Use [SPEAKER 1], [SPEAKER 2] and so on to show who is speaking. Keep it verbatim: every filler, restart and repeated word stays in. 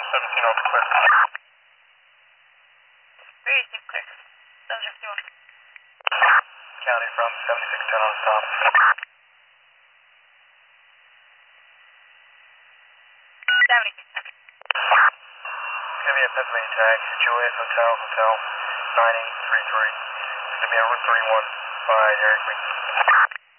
[SPEAKER 1] seventeen on the clear.
[SPEAKER 2] Very deep clear. Those are fuel.
[SPEAKER 1] County from seventy-six ten on stop.
[SPEAKER 2] seventy-six ten.
[SPEAKER 1] Gonna be a Pennsylvania tag, Juliet Hotel, Hotel nine eight three three. It's gonna be on Route thirty-one by Dairy Queen.